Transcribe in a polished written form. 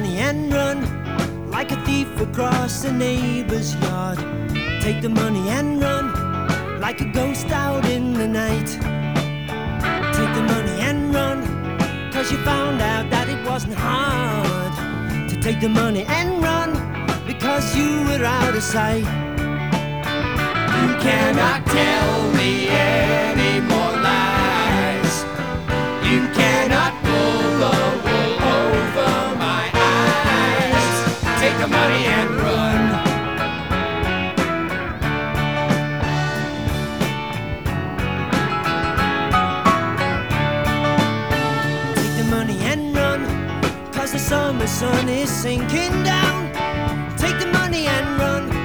money and run like a thief across a neighbor's yard. Take the money and run like a ghost out in the night. Take the money and run, 'cause you found out that it wasn't hard to take the money and run, because you were out of sight. You cannot tell me any more lies. You cannot pull the wool over my eyes. Take the money and run. Take the money and run, 'cause the summer sun is sinking